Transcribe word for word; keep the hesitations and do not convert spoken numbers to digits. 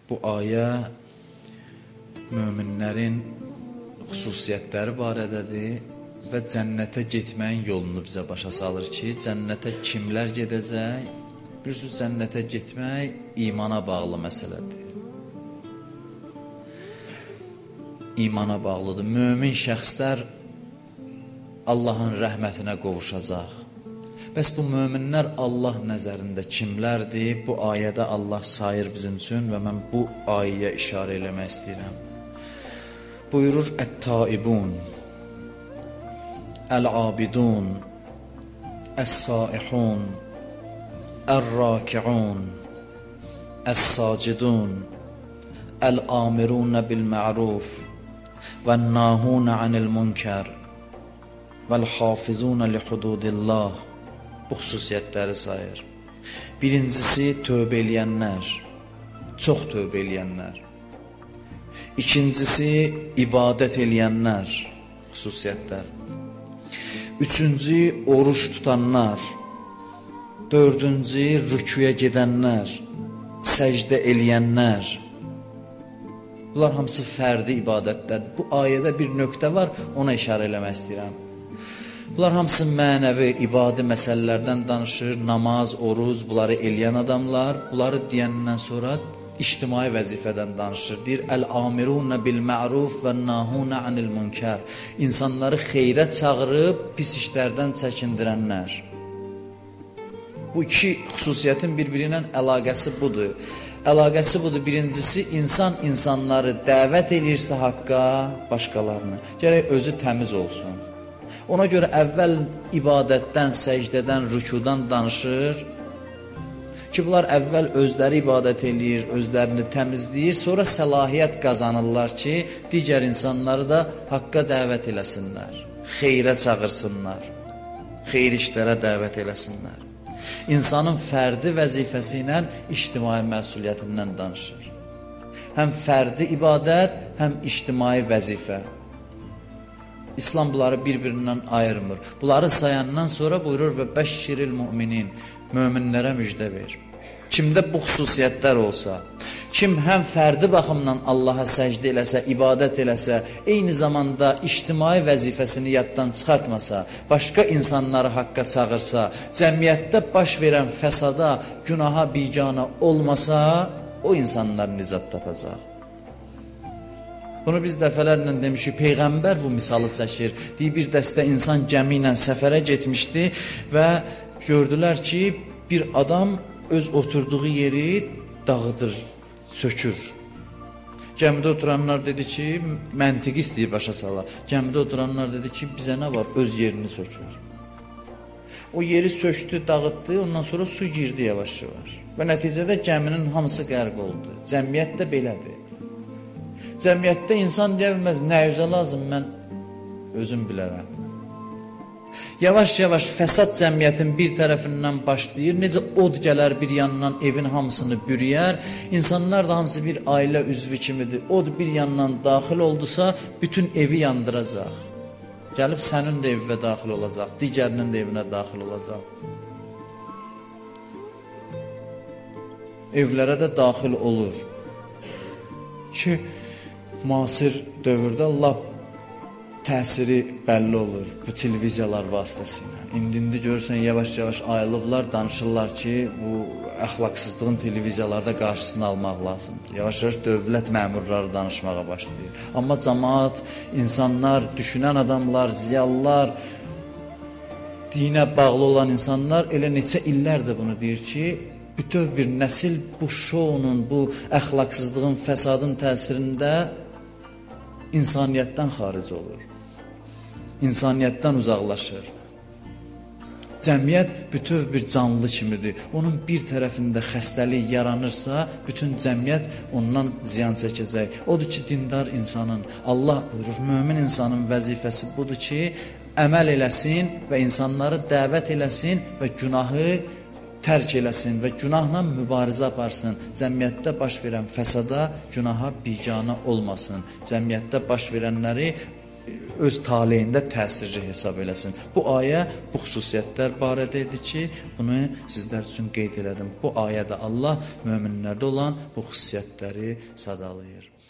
Bu ayə möminlərin xüsusiyyətləri barədədir və cənnətə getməyin yolunu bizə başa salır ki, cənnətə kimlər gedəcək? Bilirsiniz, cənnətə getmək imana bağlı məsələdir. İmana bağlıdır. Mömin şəxslər Allahın rəhmətinə qovuşacaq. Bəs bu möminlər Allah nəzərində kimlərdir? Bu ayədə Allah sayır bizim üçün və mən bu ayəyə işarə eləmək istəyirəm. Buyurur, Ət-taibun, Əl-abidun, Əs-saihun, Əl-rakiun, Əs-sacidun, Əl-amirun bil-ma'ruf və'n-nahun anil-munkar vəl-hafizun li-hududillah. Bu xüsusiyyətləri sayır. Birincisi, tövbə eləyənlər, çox tövbə eləyənlər. İkincisi, ibadət eləyənlər, xüsusiyyətlər. Üçüncü, oruç tutanlar. Dördüncü, rüküyə gedənlər, səcdə eləyənlər. Bunlar hamısı fərdi ibadətlər. Bu ayədə bir nöqtə var, ona işarə eləmək istəyirəm. Bunlar hamısı mənəvi, ibadi məsələlərdən danışır, namaz, oruz, bunları eləyən adamlar, bunları deyəndən sonra ictimai vəzifədən danışır. Deyir, Əl-amirunə bil-ma'ruf və nahunə anil-munkar. İnsanları xeyrə çağırıb, pis işlərdən çəkindirənlər. Bu iki xüsusiyyətin bir-biri ilə əlaqəsi budur. Əlaqəsi budur. Birincisi, insan insanları dəvət edirsə haqqa, başqalarını, gərək özü təmiz olsun. Ona görə əvvəl ibadətdən, səcdədən, rükudan danışır ki, bunlar əvvəl özləri ibadət eləyir, özlərini təmizləyir, sonra səlahiyyət qazanırlar ki, digər insanları da haqqa dəvət eləsinlər, xeyrə çağırsınlar, xeyr işlərə dəvət eləsinlər. İnsanın fərdi vəzifəsi ilə ictimai məsuliyyətindən danışır. Həm fərdi ibadət, həm ictimai vəzifə. İslam bunları bir-birindən ayırmır. Bunları sayandan sonra buyurur və bəşşiril müminin, möminlərə müjdə ver. Kimdə bu xüsusiyyətlər olsa, kim həm fərdi baxımdan Allaha səcdə eləsə, ibadət eləsə, eyni zamanda ictimai vəzifəsini yaddan çıxartmasa, başqa insanları haqqa çağırsa, cəmiyyətdə baş verən fəsada, günaha bicana olmasa, o insanlar nicat tapacaq. Bunu biz dəfələrlə demişik, Peyğəmbər bu misalı çəkir. Deyir, bir dəstə insan gəmi ilə səfərə getmişdi və gördülər ki, bir adam öz oturduğu yeri dağıdır, sökür. Gəmidə oturanlar dedi ki, məntiqi istəyir başa sala. Gəmidə oturanlar dedi ki, bizə nə var, öz yerini sökür. O yeri söktü, dağıtdı, ondan sonra su girdi yavaş-yavaş. Və nəticədə gəminin hamısı qərq oldu. Cəmiyyət də belədir. Cəmiyyətdə insan deyə bilməz, nə üzə lazım, mən özüm bilərəm. Yavaş-yavaş fəsad cəmiyyətin bir tərəfindən başlayır, necə od gələr bir yandan evin hamısını bürüyər, insanlar da hamısı bir ailə üzvü kimidir, od bir yandan daxil oldusa, bütün evi yandıracaq. Gəlib sənin də evə daxil olacaq, digərinin də evinə daxil olacaq. Evlərə də daxil olur. Ki, müasir dövrdə lap təsiri bəlli olur bu televiziyalar vasitəsilə. İndi-indi görürsən, yavaş-yavaş ayılıblar, danışırlar ki, bu əxlaqsızlığın televiziyalarda qarşısını almaq lazımdır. Yavaş-yavaş dövlət məmurları danışmağa başlayır. Amma cəmaat, insanlar, düşünən adamlar, ziyalılar, dinə bağlı olan insanlar elə neçə illərdir bunu deyir ki, bütöv bir nəsil bu şounun, bu əxlaqsızlığın, fəsadın təsirində insaniyyətdən xaric olur. İnsaniyyətdən uzaqlaşır. Cəmiyyət bütöv bir canlı kimidir. Onun bir tərəfində xəstəlik yaranırsa, bütün cəmiyyət ondan ziyan çəkəcək. Odur ki, dindar insanın, Allah buyurur, mömin insanın vəzifəsi budur ki, əməl eləsin və insanları dəvət eləsin və günahı tərk eləsin və günahla mübarizə aparsın. Cəmiyyətdə baş verən fəsada, günaha bicana olmasın. Cəmiyyətdə baş verənləri öz taleyində təsirli hesab eləsin. Bu ayə bu xüsusiyyətlər barədə idi ki, bunu sizlər üçün qeyd elədim. Bu ayədə Allah möminlərdə olan bu xüsusiyyətləri sadalayır.